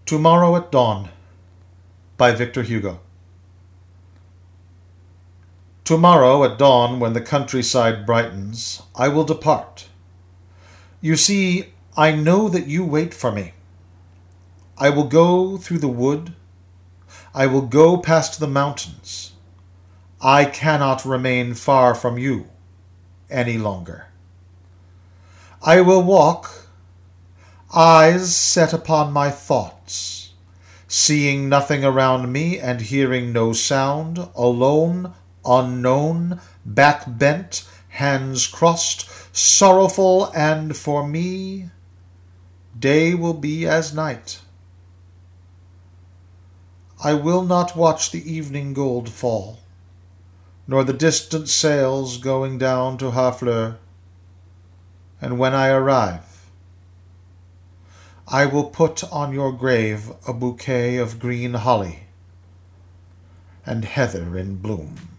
Tomorrow at Dawn by Victor Hugo. Tomorrow at dawn, when the countryside brightens, I will depart. You see, I know that you wait for me. I will go through the wood. I will go past the mountains. I cannot remain far from you any longer. I will walk, eyes set upon my thoughts, seeing nothing around me and hearing no sound, alone, unknown, back bent, hands crossed, sorrowful, and for me, day will be as night. I will not watch the evening gold fall, nor the distant sails going down to Harfleur. And when I arrive, I will put on your grave a bouquet of green holly and heather in bloom.